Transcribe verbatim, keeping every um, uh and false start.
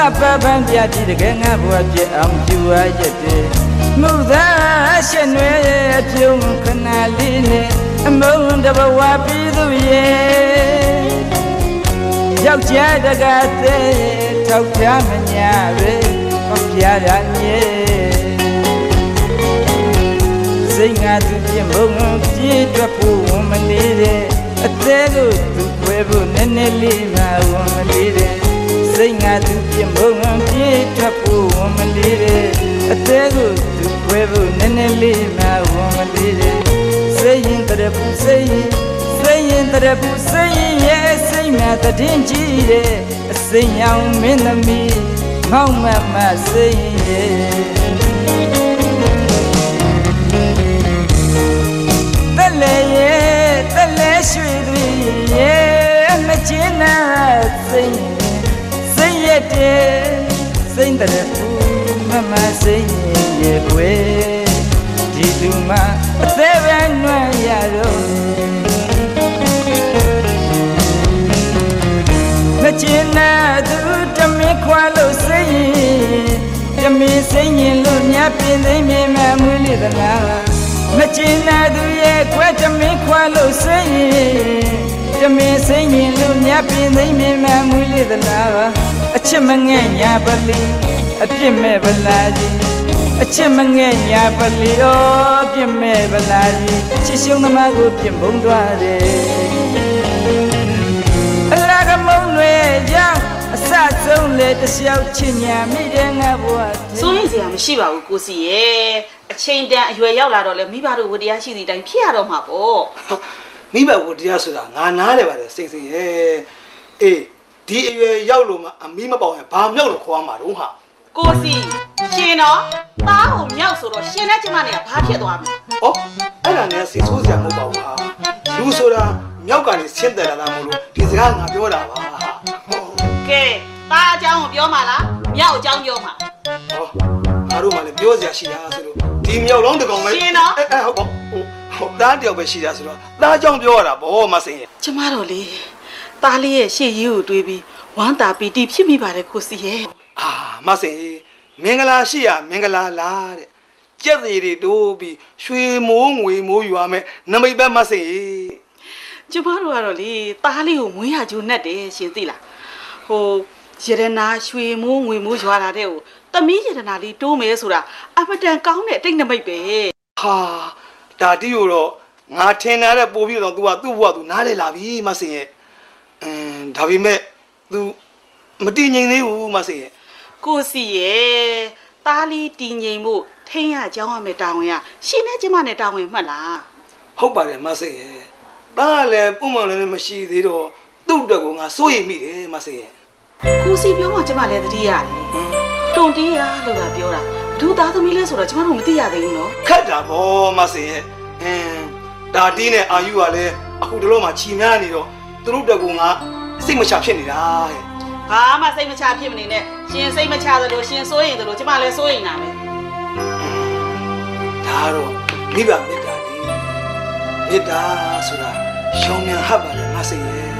Sababan dia di dengan buat je am jua jete Muda shenwe piung kenaline Among da bawa pidu ye Jau chia da gate Tau pia menyare Kau pia ranye Sehingga tu jembung Ji dua pu mandire Ategu tu kwebu nene lima mandire Sehingga tu jembung Ji dua pu mandire Ategu tu kwebu nene lima mandire Sehin terapu sehin Sehin terapu sehin Ye sehin mata dinjire Sehin yang minami Mau mama sehin ye Tale ye Tale shwiri ye Machina sehin Sehin ye te Sehin terapu mama sehin ye kwe Jiduma Seven yaro Nachina du tami kwalo sei Tami sei lu nyapi nei me mamuli dana Nachina du ye kwa tami kwalo sei Tami sei lu nyapi nei me mamuli dana Achimanga nyapali Achime balaji Achimanga nyapali oh Achime balaji Chishung namagu pimbung dware Alaga mongwe jang Asatong le tasyaw chinya Midanga buat Soyin siya mashiba u kusi ye Achain dan yue yaw la do le miba do wadiya shi di dang pia do ma po Miba wadiya suda nga na le ba le sing sing ye Eh di yue yaw lo ma mi ma pao ba myaw lo khwa ma dong ha Kusi Shin no Ta ho myaw so do shin na chima ne ba phit twa ma Oh ai la ne sing so sia mo ba ha Lu so da myaw ka ni sin da la mo lo di saka nga pyo da ba Ke Ta ajoung ko pyo ma la Myaw ajoung pyo ma Oh ngါတို့မှလည်းပြောစရာရှိတာဆိုလို့ဒီမြောက်လုံးတကောင်ပဲရှင်နော်အဲဟုတ်ပါဟုတ်သားတယောက်ပဲရှိတာဆိုတော့သားကြောင့်ပြောရတာဗောမစင်ရဲ့ကျမတို့လေတားလေးရဲ့ရှေ့ရည်ကိုတွေးပြီးဝမ်းသာပီတိဖြစ်မိပါတယ်ကိုစီရဲ့အာမစင်မင်္ဂလာရှိရမင်္ဂလာလားတဲ့ကြက်စီတွေတိုးပြီးရွှေမိုးငွေမိုးယူရမယ်နမိတ်ပဲမစင်ကျမတို့ကတော့လေတားလေးကိုမွေးရကျိုးနဲ့တယ်ရှင်သိလားဟိုရတနာရွှေမိုးငွေမိုးရွာလာတဲ့ကိုတမီးရတနာလေးတိုးမယ်ဆိုတာအမတန်ကောင်းတဲ့အတိတ်နမိတ်ပဲဟာဒါတီးကိုတော့ငါထင်တာတဲ့ပို့ပြီးတော့ तू ကသူ့ဘဝ तू နားလေလာပြီမစင်ရဲ့အင်းဒါပေမဲ့ तू မတည်ငြိမ်သေးဘူးမစင်ရဲ့ကိုစီရဲ့တားလေးတည်ငြိမ်မှုထိန်းရကြောင်းရမယ်တာဝန်ရရှင်နဲ့ကျမနဲ့တာဝန်မှတ်လားဟုတ်ပါတယ်မစင်ရဲ့ဒါလည်းပုံမှန်လည်းမရှိသေးတော့သူ့တက်ကိုငါစိုးရိမ်မိတယ်မစင်ရဲ့ကိုစီပြောမှကျမလည်းသတိရတယ်တုံတီးရလို့ကပြောတာဒူသားသမီးလဲဆိုတော့ကျမတို့မသိရသေးဘူးနော်ခက်တာဗောမစင်ရဲ့အင်းဒါတီးနဲ့အာယူကလည်းအခုတလုံးမှာချီများနေတော့သူတို့တက်ကိုငါစိတ်မချဖြစ်နေတာတဲ့ဘာမှစိတ်မချဖြစ်မနေနဲ့ရှင်စိတ်မချသလိုရှင်စိုးရင်သလိုကျမလည်းစိုးရင်နာမယ်ဒါတော့မိဘမေတ္တာလေမေတ္တာဆိုတာရှောင်းမြန်ဟပ်ပါလေမစင်ရဲ့